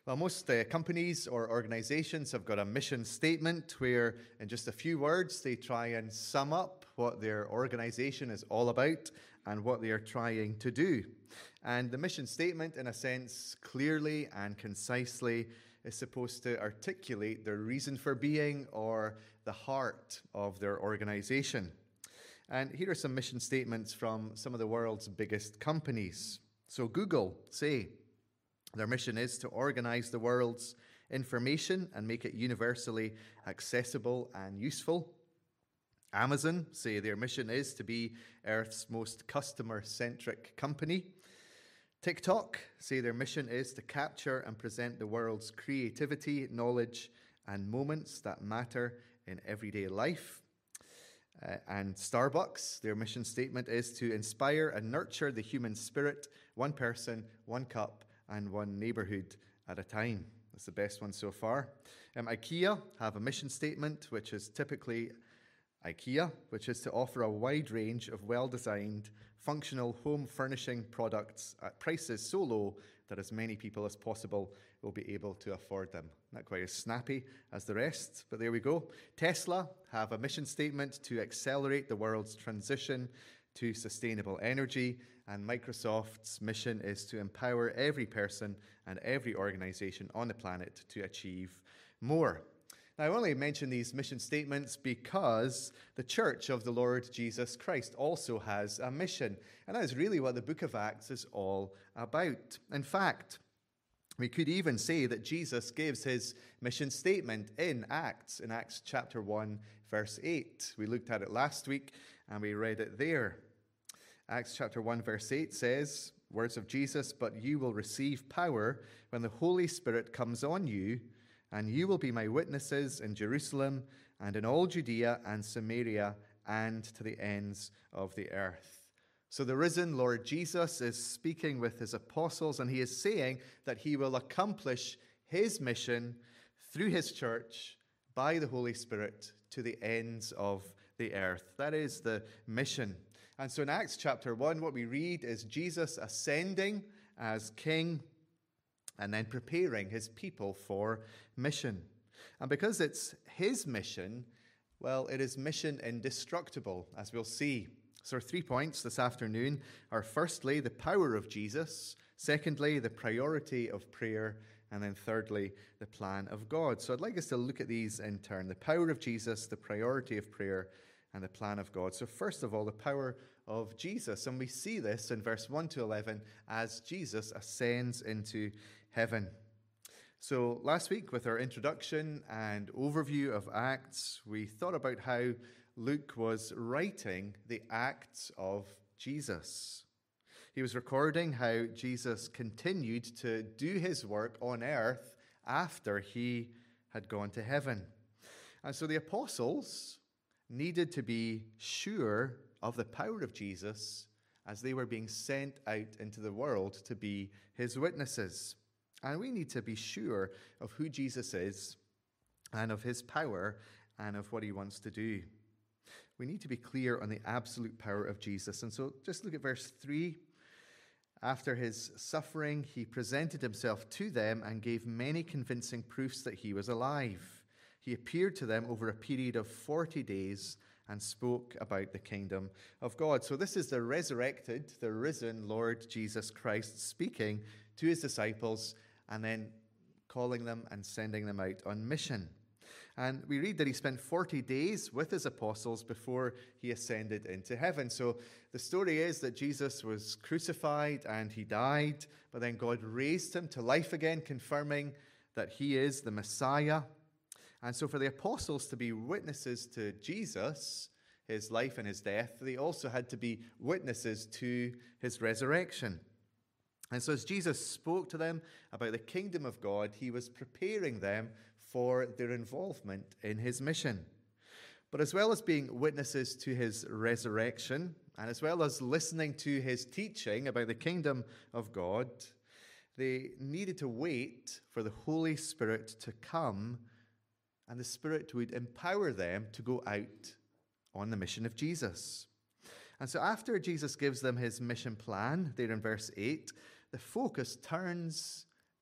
Well, most companies or organizations have got a mission statement where, in just a few words, they try and sum up what their organization is all about and what they are trying to do. And the mission statement, in a sense, clearly and concisely, is supposed to articulate their reason for being or the heart of their organization. And here are some mission statements from some of the world's biggest companies. So Google, say, their mission is to organize the world's information and make it universally accessible and useful. Amazon, say their mission is to be Earth's most customer-centric company. TikTok, say their mission is to capture and present the world's creativity, knowledge, and moments that matter in everyday life. And Starbucks, their mission statement is to inspire and nurture the human spirit, one person, one cup, and one neighborhood at a time. That's the best one so far. IKEA have a mission statement, which is typically IKEA, which is to offer a wide range of well-designed, functional home furnishing products at prices so low that as many people as possible will be able to afford them. Not quite as snappy as the rest, but there we go. Tesla have a mission statement to accelerate the world's transition to sustainable energy, and Microsoft's mission is to empower every person and every organization on the planet to achieve more. Now, I only mention these mission statements because the Church of the Lord Jesus Christ also has a mission, and that is really what the book of Acts is all about. In fact, we could even say that Jesus gives his mission statement in Acts chapter 1, verse 8. We looked at it last week, and we read it there. Acts chapter 1, verse 8 says, words of Jesus, "But you will receive power when the Holy Spirit comes on you, and you will be my witnesses in Jerusalem and in all Judea and Samaria and to the ends of the earth." So the risen Lord Jesus is speaking with his apostles, and he is saying that he will accomplish his mission through his church by the Holy Spirit to the ends of the earth. That is the mission. And so in Acts chapter 1, what we read is Jesus ascending as king and then preparing his people for mission. And because it's his mission, well, it is mission indestructible, as we'll see. So our 3 points this afternoon are firstly, the power of Jesus, secondly, the priority of prayer, and then thirdly, the plan of God. So I'd like us to look at these in turn. The power of Jesus, the priority of prayer, and the plan of God. So first of all, the power of Jesus. And we see this in verse 1 to 11 as Jesus ascends into heaven. So last week, with our introduction and overview of Acts, we thought about how Luke was writing the Acts of Jesus. He was recording how Jesus continued to do his work on earth after he had gone to heaven. And so the apostles needed to be sure of the power of Jesus as they were being sent out into the world to be his witnesses. And we need to be sure of who Jesus is and of his power and of what he wants to do. We need to be clear on the absolute power of Jesus. And so just look at verse 3. After his suffering, he presented himself to them and gave many convincing proofs that he was alive. He appeared to them over a period of 40 days and spoke about the kingdom of God. So this is the resurrected, the risen Lord Jesus Christ speaking to his disciples and then calling them and sending them out on mission. And we read that he spent 40 days with his apostles before he ascended into heaven. So the story is that Jesus was crucified and he died, but then God raised him to life again, confirming that he is the Messiah. And so for the apostles to be witnesses to Jesus, his life and his death, they also had to be witnesses to his resurrection. And so as Jesus spoke to them about the kingdom of God, he was preparing them for their involvement in his mission. But as well as being witnesses to his resurrection, and as well as listening to his teaching about the kingdom of God, they needed to wait for the Holy Spirit to come, and the Spirit would empower them to go out on the mission of Jesus. And so after Jesus gives them his mission plan, there in verse 8, the focus turns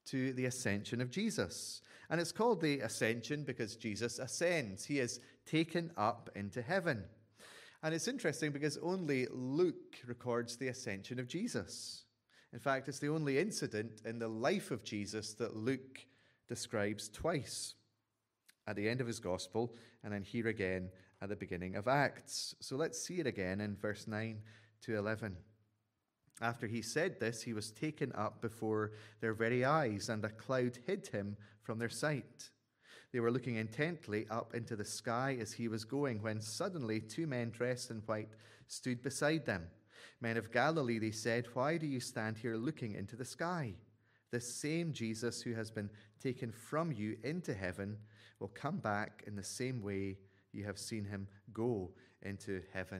to the ascension of Jesus. And it's called the ascension because Jesus ascends. He is taken up into heaven. And it's interesting because only Luke records the ascension of Jesus. In fact, it's the only incident in the life of Jesus that Luke describes twice, at the end of his gospel, and then here again at the beginning of Acts. So let's see it again in verse 9 to 11. After he said this, he was taken up before their very eyes, and a cloud hid him from their sight. They were looking intently up into the sky as he was going, when suddenly 2 men dressed in white stood beside them. Men of Galilee, they said, why do you stand here looking into the sky? This same Jesus who has been taken from you into heaven will come back in the same way you have seen him go into heaven.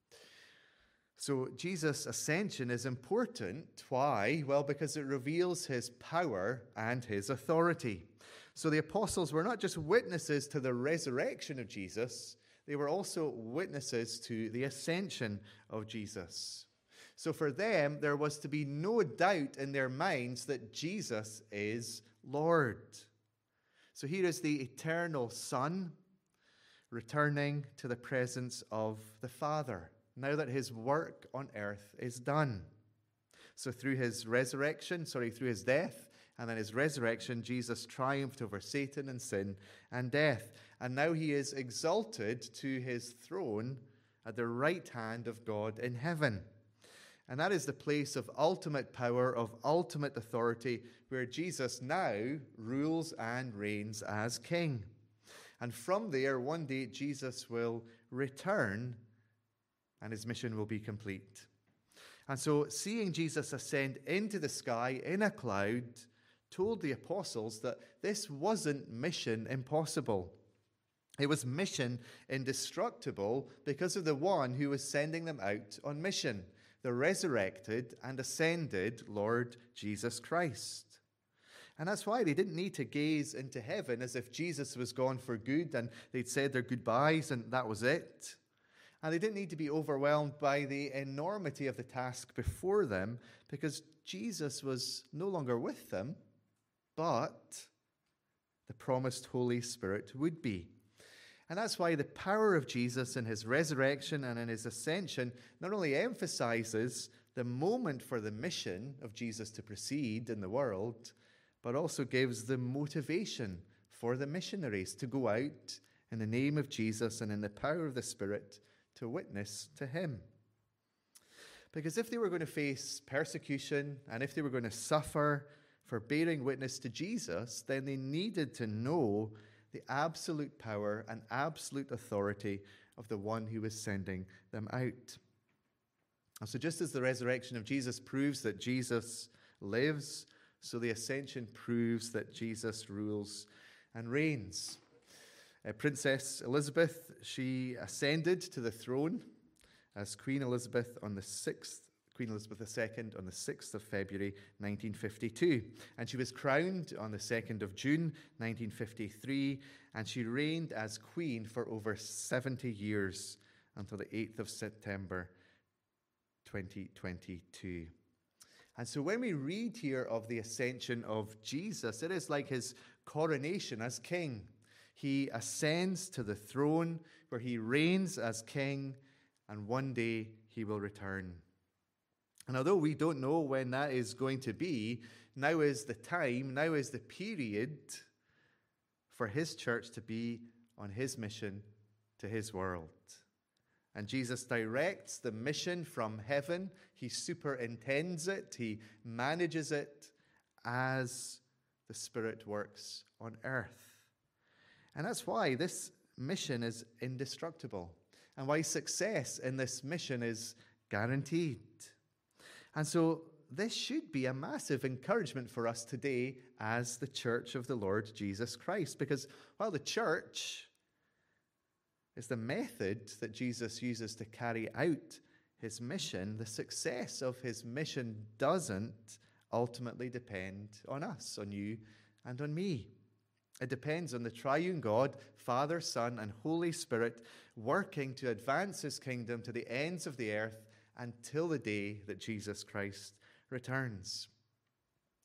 So Jesus' ascension is important. Why? Well, because it reveals his power and his authority. So the apostles were not just witnesses to the resurrection of Jesus, they were also witnesses to the ascension of Jesus. So for them, there was to be no doubt in their minds that Jesus is Lord. So here is the eternal Son returning to the presence of the Father, now that his work on earth is done. So through his death, and then his resurrection, Jesus triumphed over Satan and sin and death. And now he is exalted to his throne at the right hand of God in heaven. And that is the place of ultimate power, of ultimate authority, where Jesus now rules and reigns as king. And from there, one day, Jesus will return and his mission will be complete. And so seeing Jesus ascend into the sky in a cloud told the apostles that this wasn't mission impossible. It was mission indestructible because of the one who was sending them out on mission, the resurrected and ascended Lord Jesus Christ. And that's why they didn't need to gaze into heaven as if Jesus was gone for good and they'd said their goodbyes and that was it. And they didn't need to be overwhelmed by the enormity of the task before them because Jesus was no longer with them, but the promised Holy Spirit would be. And that's why the power of Jesus in his resurrection and in his ascension not only emphasizes the moment for the mission of Jesus to proceed in the world, but also gives the motivation for the missionaries to go out in the name of Jesus and in the power of the Spirit to witness to him. Because if they were going to face persecution and if they were going to suffer for bearing witness to Jesus, then they needed to know the absolute power and absolute authority of the one who was sending them out. And so just as the resurrection of Jesus proves that Jesus lives, so the ascension proves that Jesus rules and reigns. Princess Elizabeth, she ascended to the throne as Queen Elizabeth II on the 6th of February 1952. And she was crowned on the 2nd of June 1953, and she reigned as queen for over 70 years until the 8th of September 2022. And so when we read here of the ascension of Jesus, it is like his coronation as king. He ascends to the throne where he reigns as king, and one day he will return. And although we don't know when that is going to be, now is the time, now is the period for his church to be on his mission to his world. And Jesus directs the mission from heaven. He superintends it. He manages it as the Spirit works on earth. And that's why this mission is indestructible and why success in this mission is guaranteed. And so this should be a massive encouragement for us today as the church of the Lord Jesus Christ, because while the church is the method that Jesus uses to carry out his mission, the success of his mission doesn't ultimately depend on us, on you, and on me. It depends on the triune God, Father, Son, and Holy Spirit, working to advance his kingdom to the ends of the earth until the day that Jesus Christ returns.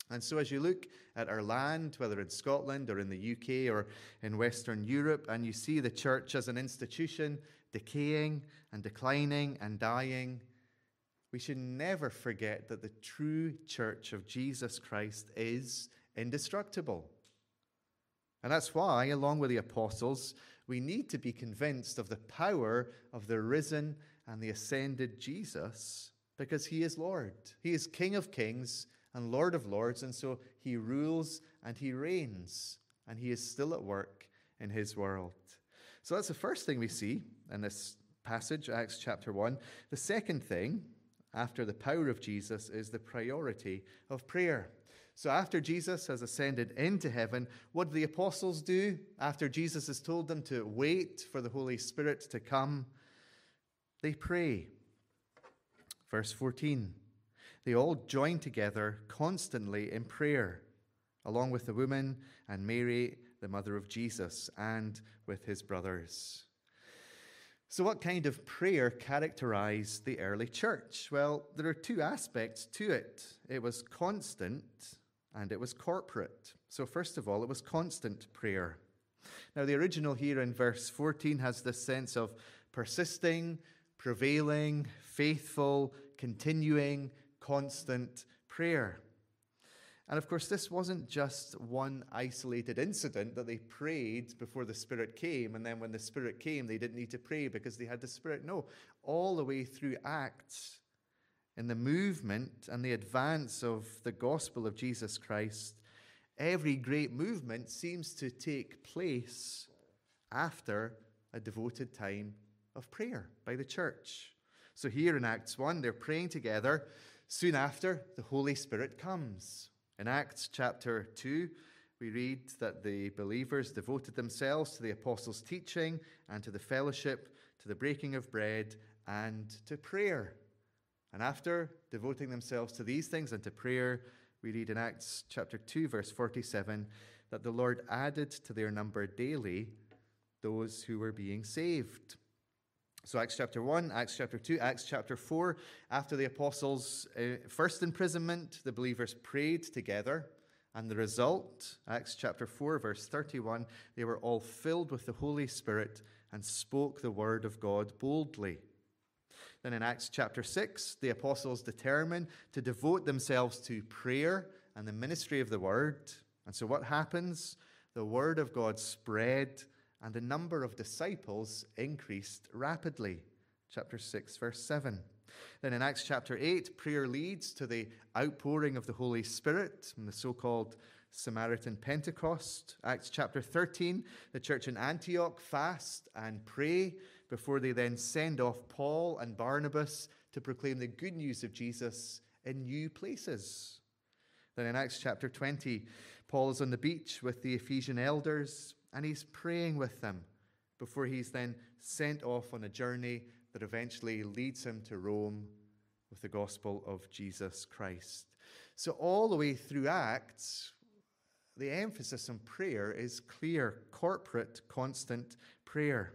And so as you look at our land, whether in Scotland or in the UK or in Western Europe, and you see the church as an institution decaying and declining and dying, we should never forget that the true church of Jesus Christ is indestructible. And that's why, along with the apostles, we need to be convinced of the power of the risen and the ascended Jesus, because he is Lord. He is King of kings and Lord of lords, and so he rules and he reigns, and he is still at work in his world. So that's the first thing we see in this passage, Acts chapter 1. The second thing, after the power of Jesus, is the priority of prayer. So after Jesus has ascended into heaven, what do the apostles do after Jesus has told them to wait for the Holy Spirit to come? They pray. Verse 14, they all join together constantly in prayer, along with the woman and Mary, the mother of Jesus, and with his brothers. So what kind of prayer characterized the early church? Well, there are two aspects to it. It was constant and it was corporate. So first of all, it was constant prayer. Now, the original here in verse 14 has this sense of persisting, prevailing, faithful, continuing, constant prayer. And of course, this wasn't just one isolated incident that they prayed before the Spirit came, and then when the Spirit came, they didn't need to pray because they had the Spirit. No, all the way through Acts, in the movement and the advance of the gospel of Jesus Christ, every great movement seems to take place after a devoted time of prayer by the church. So here in Acts 1, they're praying together. Soon after, the Holy Spirit comes. In Acts chapter 2, we read that the believers devoted themselves to the apostles' teaching and to the fellowship, to the breaking of bread, and to prayer. And after devoting themselves to these things and to prayer, we read in Acts chapter 2, verse 47, that the Lord added to their number daily those who were being saved. So Acts chapter 1, Acts chapter 2, Acts chapter 4, after the apostles' first imprisonment, the believers prayed together. And the result, Acts chapter 4, verse 31, they were all filled with the Holy Spirit and spoke the word of God boldly. Then in Acts chapter 6, the apostles determined to devote themselves to prayer and the ministry of the word. And so what happens? The word of God spread, and the number of disciples increased rapidly. Chapter 6, verse 7. Then in Acts chapter 8, prayer leads to the outpouring of the Holy Spirit and the so-called Samaritan Pentecost. Acts chapter 13, the church in Antioch fast and pray before they then send off Paul and Barnabas to proclaim the good news of Jesus in new places. Then in Acts chapter 20, Paul is on the beach with the Ephesian elders, and he's praying with them before he's then sent off on a journey that eventually leads him to Rome with the gospel of Jesus Christ. So all the way through Acts, the emphasis on prayer is clear, corporate, constant prayer.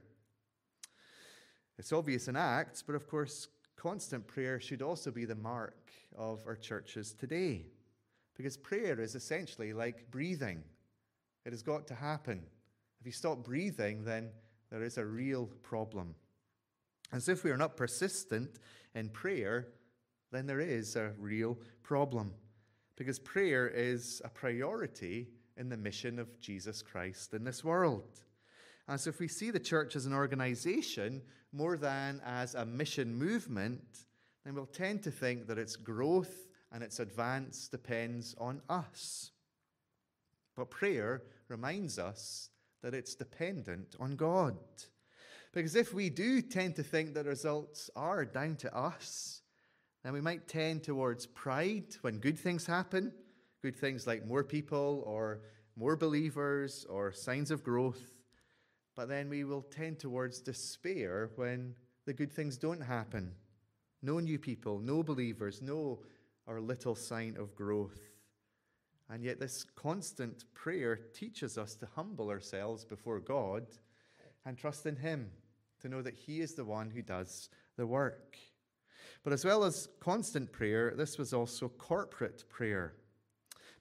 It's obvious in Acts, but of course, constant prayer should also be the mark of our churches today. Because prayer is essentially like breathing. It has got to happen. If you stop breathing, then there is a real problem. And so if we are not persistent in prayer, then there is a real problem. Because prayer is a priority in the mission of Jesus Christ in this world. And so if we see the church as an organization more than as a mission movement, then we'll tend to think that its growth and its advance depends on us. But prayer reminds us that it's dependent on God. Because if we do tend to think that results are down to us, then we might tend towards pride when good things happen, good things like more people or more believers or signs of growth. But then we will tend towards despair when the good things don't happen. No new people, no believers, no or little sign of growth. And yet this constant prayer teaches us to humble ourselves before God and trust in Him, to know that He is the one who does the work. But as well as constant prayer, this was also corporate prayer.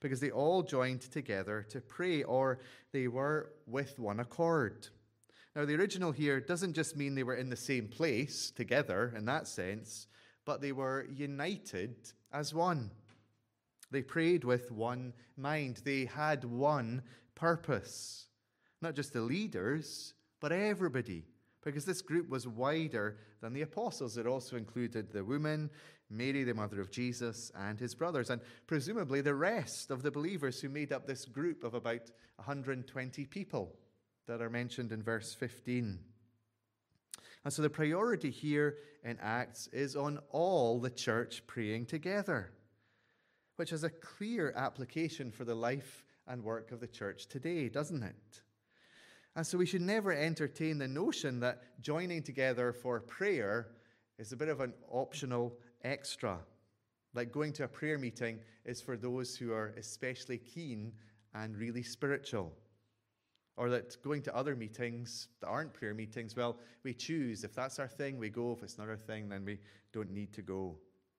because they all joined together to pray, or they were with one accord. Now, the original here doesn't just mean they were in the same place together in that sense, but they were united as one. They prayed with one mind. They had one purpose. Not just the leaders, but everybody, because this group was wider than the apostles. It also included the women, Mary, the mother of Jesus, and his brothers, and presumably the rest of the believers who made up this group of about 120 people that are mentioned in verse 15. And so the priority here in Acts is on all the church praying together, which has a clear application for the life and work of the church today, doesn't it? And so we should never entertain the notion that joining together for prayer is a bit of an optional extra. Like going to a prayer meeting is for those who are especially keen and really spiritual. Or that going to other meetings that aren't prayer meetings, well, we choose. If that's our thing, we go. If it's not our thing, then we don't need to go.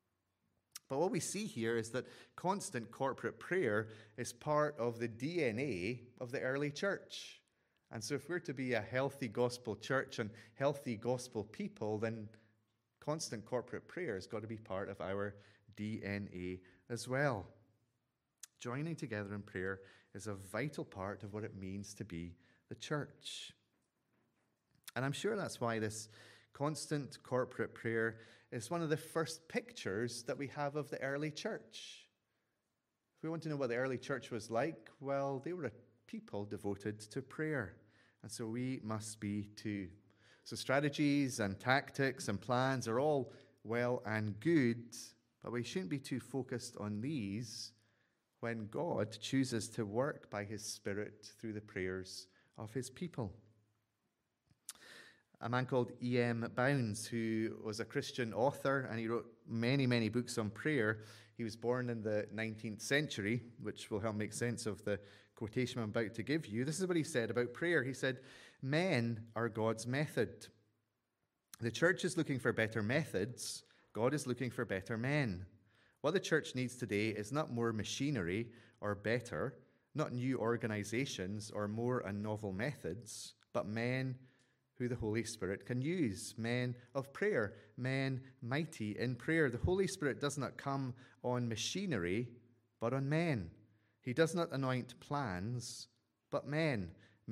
But what we see here is that constant corporate prayer is part of the DNA of the early church. And so if we're to be a healthy gospel church and healthy gospel people, then constant corporate prayer has got to be part of our DNA as well. Joining together in prayer is a vital part of what it means to be the church. And I'm sure that's why this constant corporate prayer is one of the first pictures that we have of the early church. If we want to know what the early church was like, well, they were a people devoted to prayer. And so we must be too. So strategies and tactics and plans are all well and good, but we shouldn't be too focused on these when God chooses to work by his Spirit through the prayers of his people. A man called E.M. Bounds, who was a Christian author, and he wrote many, many books on prayer. He was born in the 19th century, which will help make sense of the quotation I'm about to give you. This is what he said about prayer. He said, "Men are God's method. The church is looking for better methods. God is looking for better men. What the church needs today is not more machinery or better, not new organizations or more and novel methods, but men who the Holy Spirit can use, men of prayer, men mighty in prayer. The Holy Spirit does not come on machinery, but on men. He does not anoint plans, but men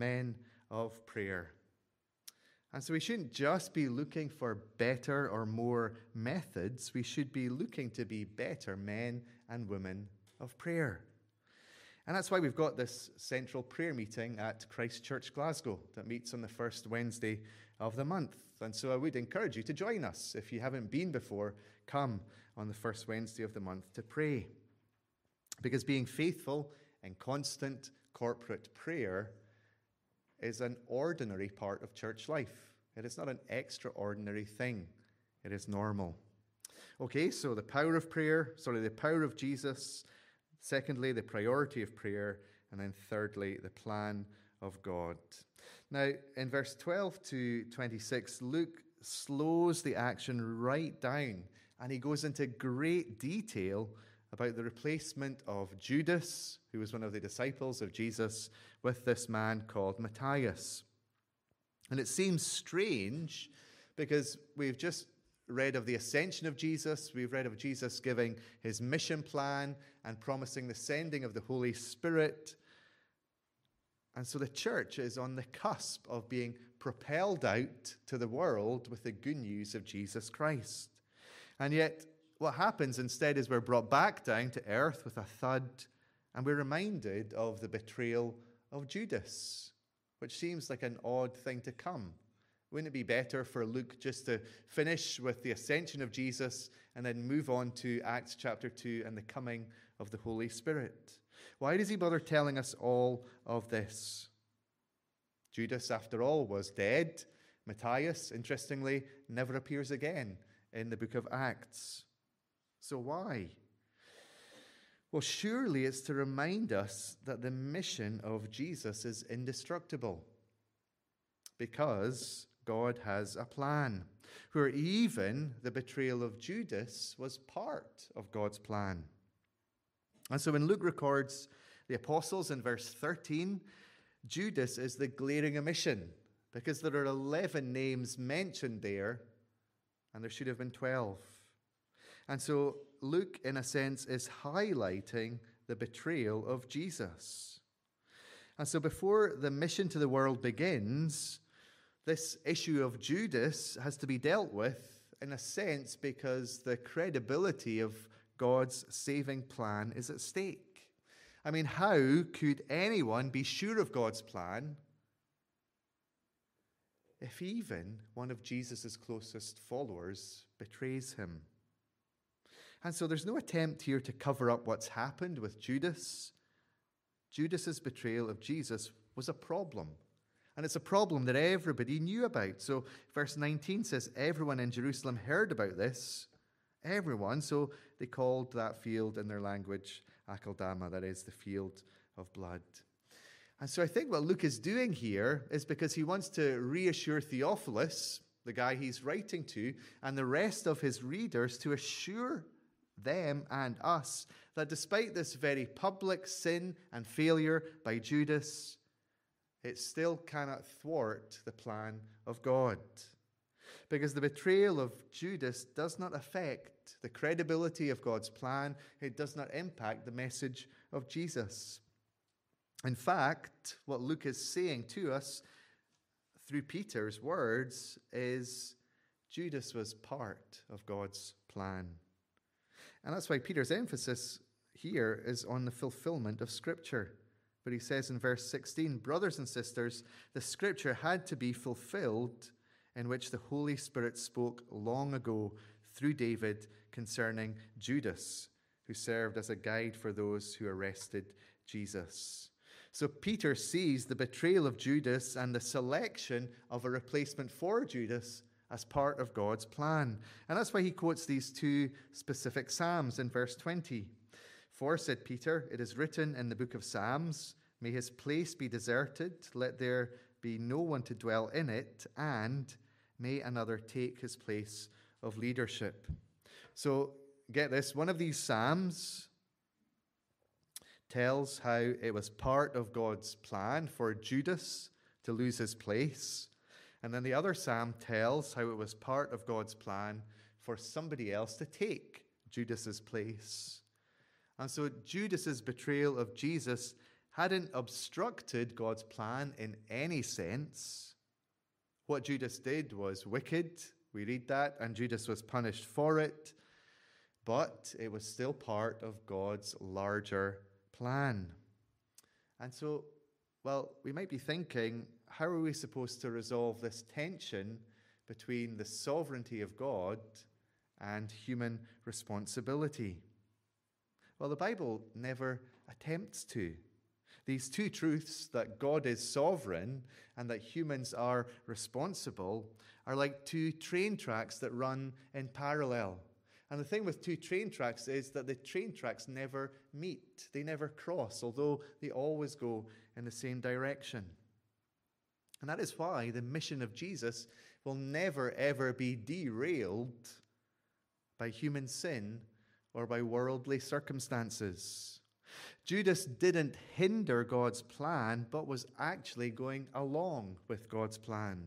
of prayer." And so we shouldn't just be looking for better or more methods. We should be looking to be better men and women of prayer. And that's why we've got this central prayer meeting at Christ Church Glasgow that meets on the first Wednesday of the month. And so I would encourage you to join us. If you haven't been before, come on the first Wednesday of the month to pray. Because being faithful and constant corporate prayer is an ordinary part of church life. It is not an extraordinary thing. It is normal. Okay, so the power of Jesus. Secondly, the priority of prayer. And then thirdly, the plan of God. Now, in verse 12 to 26, Luke slows the action right down, and he goes into great detail about the replacement of Judas, who was one of the disciples of Jesus, with this man called Matthias. And it seems strange because we've just read of the ascension of Jesus. We've read of Jesus giving his mission plan and promising the sending of the Holy Spirit. And so the church is on the cusp of being propelled out to the world with the good news of Jesus Christ. And yet, what happens instead is we're brought back down to earth with a thud, and we're reminded of the betrayal of Judas, which seems like an odd thing to come. Wouldn't it be better for Luke just to finish with the ascension of Jesus and then move on to Acts chapter 2 and the coming of the Holy Spirit? Why does he bother telling us all of this? Judas, after all, was dead. Matthias, interestingly, never appears again in the book of Acts. So why? Well, surely it's to remind us that the mission of Jesus is indestructible, because God has a plan, where even the betrayal of Judas was part of God's plan. And so when Luke records the apostles in verse 13, Judas is the glaring omission because there are 11 names mentioned there, and there should have been 12. And so Luke, in a sense, is highlighting the betrayal of Jesus. And so before the mission to the world begins, this issue of Judas has to be dealt with, in a sense, because the credibility of God's saving plan is at stake. I mean, how could anyone be sure of God's plan if even one of Jesus' closest followers betrays him? And so there's no attempt here to cover up what's happened with Judas. Judas's betrayal of Jesus was a problem. And it's a problem that everybody knew about. So verse 19 says, everyone in Jerusalem heard about this. Everyone. So they called that field in their language Akeldama, that is the field of blood. And so I think what Luke is doing here is because he wants to reassure Theophilus, the guy he's writing to, and the rest of his readers, to assure them and us that despite this very public sin and failure by Judas, it still cannot thwart the plan of God. Because the betrayal of Judas does not affect the credibility of God's plan. It does not impact the message of Jesus. In fact, what Luke is saying to us through Peter's words is Judas was part of God's plan. And that's why Peter's emphasis here is on the fulfillment of Scripture. But he says in verse 16, brothers and sisters, the Scripture had to be fulfilled in which the Holy Spirit spoke long ago through David concerning Judas, who served as a guide for those who arrested Jesus. So Peter sees the betrayal of Judas and the selection of a replacement for Judas as part of God's plan. And that's why he quotes these two specific Psalms in verse 20. For, said Peter, it is written in the book of Psalms, may his place be deserted, let there be no one to dwell in it, and may another take his place of leadership. So get this, one of these Psalms tells how it was part of God's plan for Judas to lose his place. And then the other Psalm tells how it was part of God's plan for somebody else to take Judas's place. And so Judas's betrayal of Jesus hadn't obstructed God's plan in any sense. What Judas did was wicked. We read that, and Judas was punished for it. But it was still part of God's larger plan. And so, well, we might be thinking, how are we supposed to resolve this tension between the sovereignty of God and human responsibility? Well, the Bible never attempts to. These two truths, that God is sovereign and that humans are responsible, are like two train tracks that run in parallel. And the thing with two train tracks is that the train tracks never meet. They never cross, although they always go in the same direction. And that is why the mission of Jesus will never, ever be derailed by human sin or by worldly circumstances. Judas didn't hinder God's plan, but was actually going along with God's plan.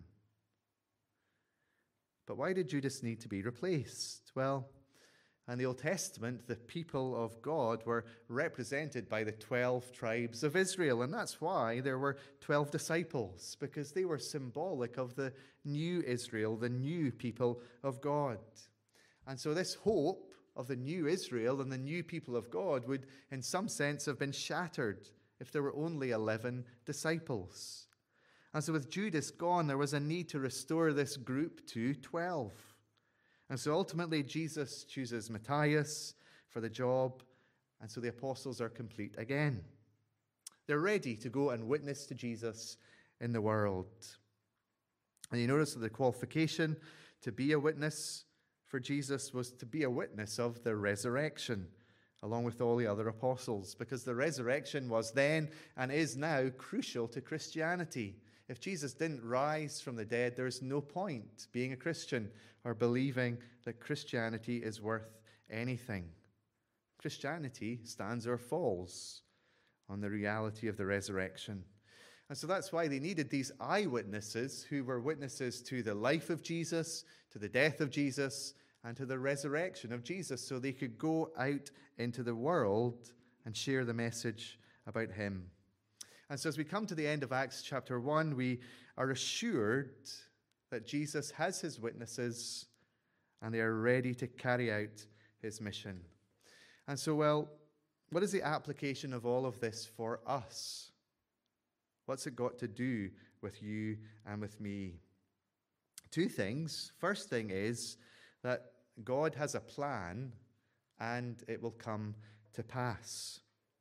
But why did Judas need to be replaced? Well, in the Old Testament, the people of God were represented by the 12 tribes of Israel. And that's why there were 12 disciples, because they were symbolic of the new Israel, the new people of God. And so this hope of the new Israel and the new people of God would, in some sense, have been shattered if there were only 11 disciples. And so with Judas gone, there was a need to restore this group to 12. And so ultimately, Jesus chooses Matthias for the job, and so the apostles are complete again. They're ready to go and witness to Jesus in the world. And you notice that the qualification to be a witness for Jesus was to be a witness of the resurrection, along with all the other apostles, because the resurrection was then and is now crucial to Christianity. If Jesus didn't rise from the dead, there is no point being a Christian or believing that Christianity is worth anything. Christianity stands or falls on the reality of the resurrection. And so that's why they needed these eyewitnesses who were witnesses to the life of Jesus, to the death of Jesus, and to the resurrection of Jesus, so they could go out into the world and share the message about him. And so as we come to the end of Acts chapter 1, we are assured that Jesus has his witnesses and they are ready to carry out his mission. And so, well, what is the application of all of this for us? What's it got to do with you and with me? Two things. First thing is that God has a plan and it will come to pass.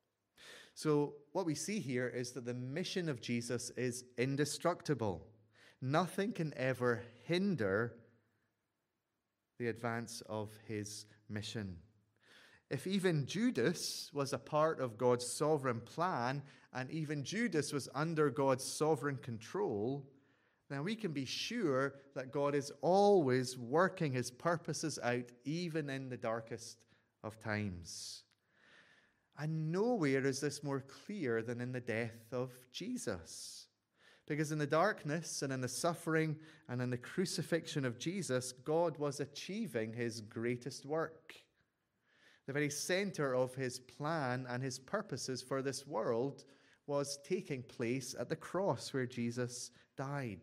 So what we see here is that the mission of Jesus is indestructible. Nothing can ever hinder the advance of his mission. If even Judas was a part of God's sovereign plan, and even Judas was under God's sovereign control, then we can be sure that God is always working his purposes out, even in the darkest of times. And nowhere is this more clear than in the death of Jesus. Because in the darkness and in the suffering and in the crucifixion of Jesus, God was achieving his greatest work. The very center of his plan and his purposes for this world was taking place at the cross where Jesus died.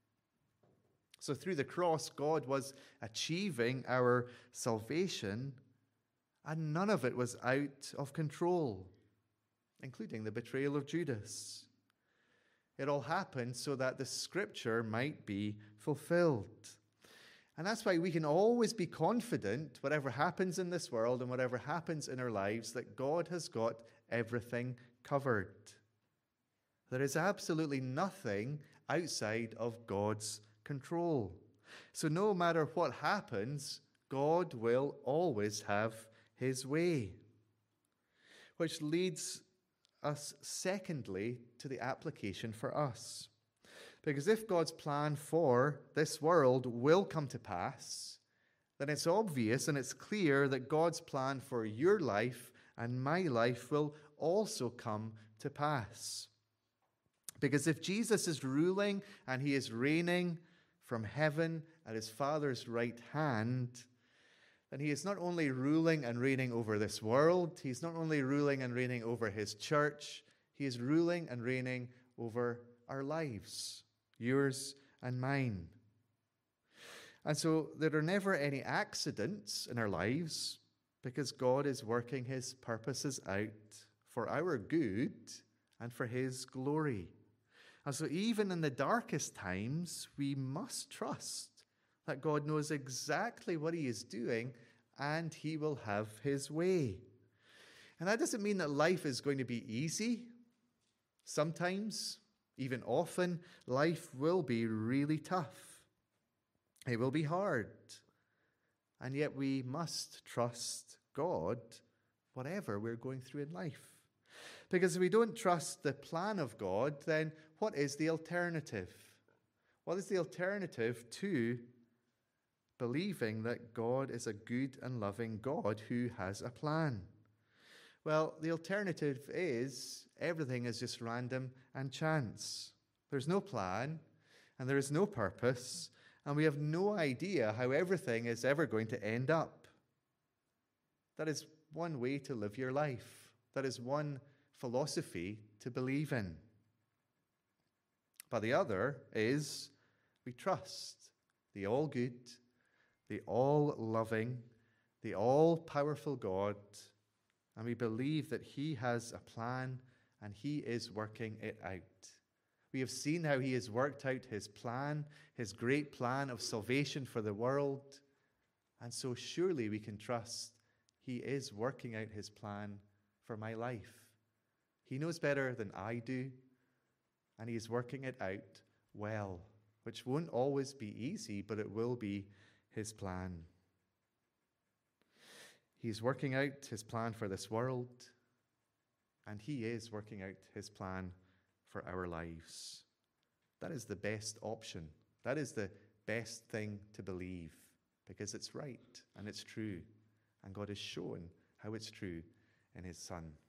So through the cross, God was achieving our salvation, and none of it was out of control, including the betrayal of Judas. It all happened so that the scripture might be fulfilled. And that's why we can always be confident, whatever happens in this world and whatever happens in our lives, that God has got everything covered. There is absolutely nothing outside of God's control. So no matter what happens, God will always have his way. Which leads us, secondly, to the application for us. Because if God's plan for this world will come to pass, then it's obvious and it's clear that God's plan for your life and my life will also come to pass. Because if Jesus is ruling and he is reigning from heaven at his Father's right hand, then he is not only ruling and reigning over this world, he's not only ruling and reigning over his church, he is ruling and reigning over our lives, yours and mine. And so there are never any accidents in our lives because God is working his purposes out for our good and for his glory. And so even in the darkest times, we must trust that God knows exactly what he is doing and he will have his way. And that doesn't mean that life is going to be easy. Sometimes, even often, life will be really tough. It will be hard. And yet we must trust God, whatever we're going through in life. Because if we don't trust the plan of God, then what is the alternative? What is the alternative to believing that God is a good and loving God who has a plan? Well, the alternative is everything is just random and chance. There's no plan and there is no purpose, and we have no idea how everything is ever going to end up. That is one way to live your life. That is one philosophy to believe in. But the other is we trust the all-good, the all-loving, the all-powerful God, and we believe that he has a plan and he is working it out. We have seen how he has worked out his plan, his great plan of salvation for the world, and so surely we can trust he is working out his plan for my life. He knows better than I do, and he is working it out well, which won't always be easy, but it will be his plan. He's working out his plan for this world, and he is working out his plan for our lives. That is the best option. That is the best thing to believe, because it's right and it's true, and God has shown how it's true in his Son.